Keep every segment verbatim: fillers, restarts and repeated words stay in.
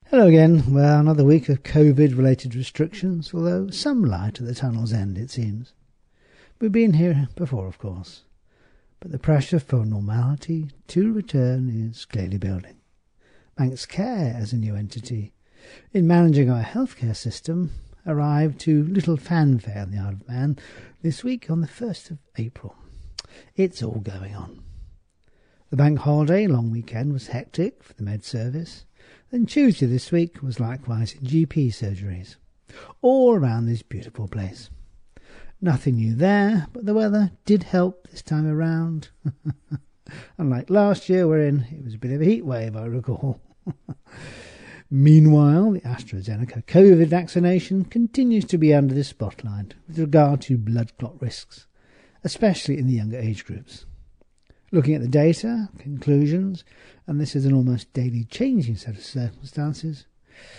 Hello again. Well, another week of COVID-related restrictions, although some light at the tunnel's end, it seems. We've been here before, of course, but the pressure for normality to return is clearly building. Manx Care, as a new entity, in managing our healthcare system, arrived to little fanfare in the Isle of Man this week on the first of April. It's all going on. The bank holiday long weekend was hectic for the med service. Then Tuesday this week was likewise in G P surgeries, all around this beautiful place. Nothing new there, but the weather did help this time around. Unlike last year, wherein it was a bit of a heat wave, I recall. Meanwhile, the AstraZeneca COVID vaccination continues to be under the spotlight with regard to blood clot risks, especially in the younger age groups. Looking at the data, conclusions, and this is an almost daily changing set of circumstances,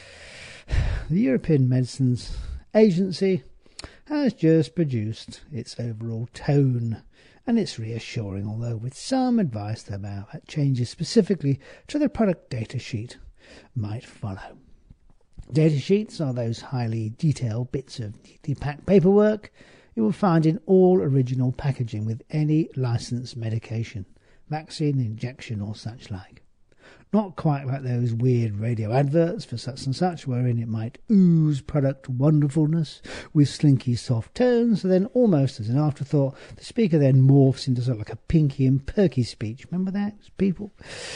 the European Medicines Agency has just produced its overall tone, and it's reassuring, although with some advice about changes specifically to the product data sheet might follow. Data sheets are those highly detailed bits of neatly packed paperwork you will find in all original packaging with any licensed medication, vaccine, injection or such like. Not quite like those weird radio adverts for such and such, wherein it might ooze product wonderfulness with slinky soft tones, and then almost as an afterthought, the speaker then morphs into sort of like a pinky and perky speech. Remember that, people?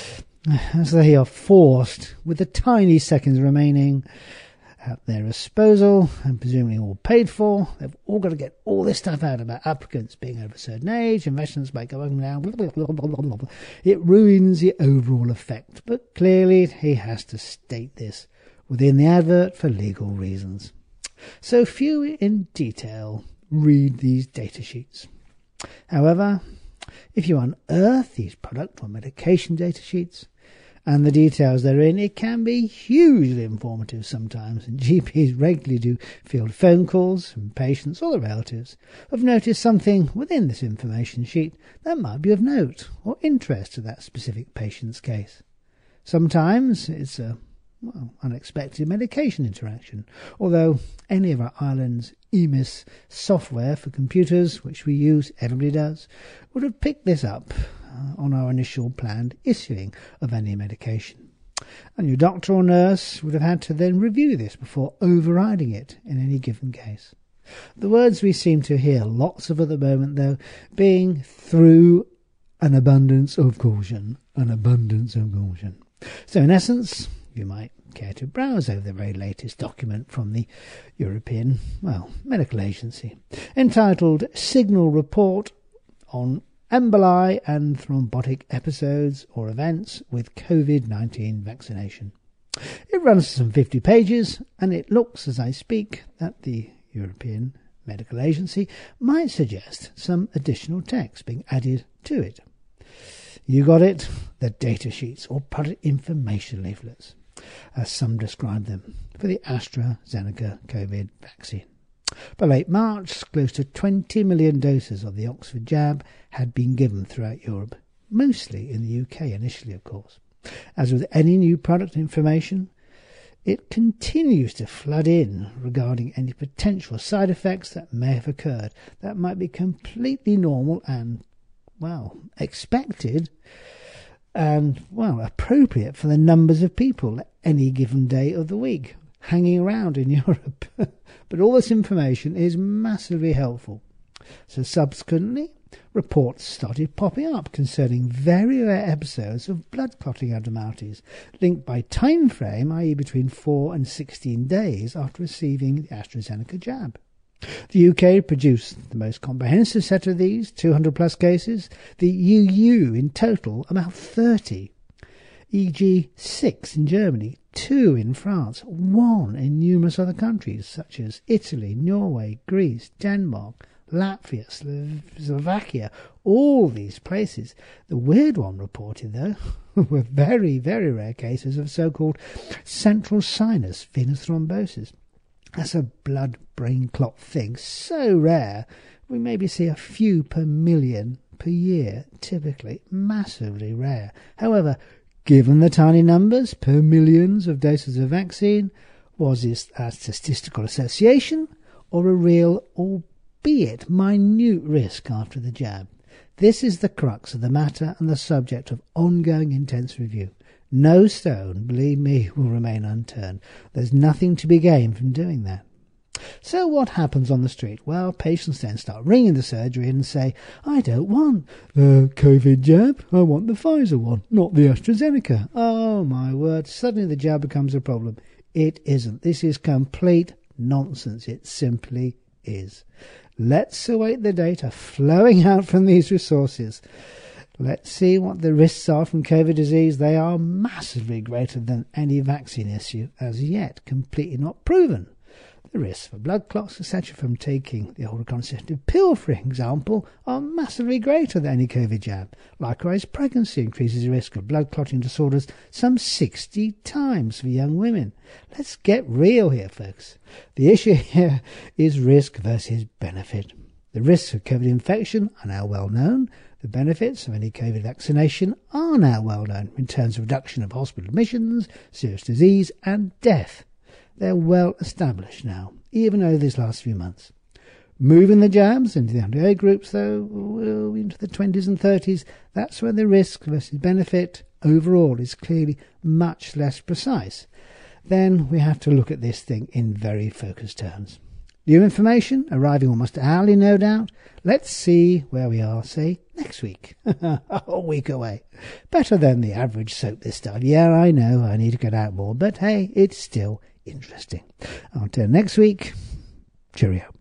As they are forced, with the tiny seconds remaining at their disposal, and presumably all paid for, they've all got to get all this stuff out about applicants being over a certain age, investments by going down, blah, blah, blah, blah, blah, blah. It ruins the overall effect, but clearly he has to state this within the advert for legal reasons. So few in detail read these data sheets. However, if you unearth these product or medication data sheets, and the details therein, it can be hugely informative sometimes, and G Ps regularly do field phone calls from patients or their relatives who have noticed something within this information sheet that might be of note or interest to that specific patient's case. Sometimes it's a well, unexpected medication interaction, although any of our island's E M I S software for computers, which we use, everybody does, would have picked this up uh, on our initial planned issuing of any medication. And your doctor or nurse would have had to then review this before overriding it in any given case. The words we seem to hear lots of at the moment, though, being through an abundance of caution, an abundance of caution. So in essence, you might care to browse over the very latest document from the European, well, Medical Agency, entitled Signal Report on Emboli and Thrombotic Episodes or Events with COVID nineteen Vaccination. It runs some fifty pages, and it looks, as I speak, that the European Medical Agency might suggest some additional text being added to it. You got it, the data sheets or product information leaflets, as some describe them, for the AstraZeneca COVID vaccine. By late March, close to twenty million doses of the Oxford jab had been given throughout Europe, mostly in the U K initially, of course. As with any new product information, it continues to flood in regarding any potential side effects that may have occurred that might be completely normal and, well, expected and, well, appropriate for the numbers of people at any given day of the week hanging around in Europe. But all this information is massively helpful. So subsequently, reports started popping up concerning very rare episodes of blood clotting abnormalities linked by time frame, that is between four and sixteen days after receiving the AstraZeneca jab. The U K produced the most comprehensive set of these, two hundred plus cases. The E U in total, about thirty. for example six in Germany, two in France, one in numerous other countries such as Italy, Norway, Greece, Denmark, Latvia, Slo- Slovakia, all these places. The weird one reported, though, were very, very rare cases of so-called central sinus venous thrombosis. That's a blood-brain clot thing so rare, we maybe see a few per million per year, typically massively rare. However, Given the tiny numbers per millions of doses of vaccine, was this a statistical association or a real, albeit minute, risk after the jab? This is the crux of the matter and the subject of ongoing intense review. No stone, believe me, will remain unturned. There's nothing to be gained from doing that. So what happens on the street? Well, patients then start ringing the surgery and say, I don't want the COVID jab, I want the Pfizer one, not the AstraZeneca. Oh my word, suddenly the jab becomes a problem. It isn't. This is complete nonsense. It simply is. Let's await the data flowing out from these resources. Let's see what the risks are from COVID disease. They are massively greater than any vaccine issue, as yet completely not proven. The risks for blood clots, et cetera, from taking the oral contraceptive pill, for example, are massively greater than any COVID jab. Likewise, pregnancy increases the risk of blood clotting disorders some sixty times for young women. Let's get real here, folks. The issue here is risk versus benefit. The risks of COVID infection are now well known. The benefits of any COVID vaccination are now well known in terms of reduction of hospital admissions, serious disease, and death. They're well established now, even over these last few months. Moving the jabs into the under age groups, though, into the twenties and thirties, that's where the risk versus benefit overall is clearly much less precise. Then we have to look at this thing in very focused terms. New information arriving almost hourly, no doubt. Let's see where we are, say, next week. A week away. Better than the average soap this time. Yeah, I know, I need to get out more, but hey, it's still interesting. Until next week, cheerio.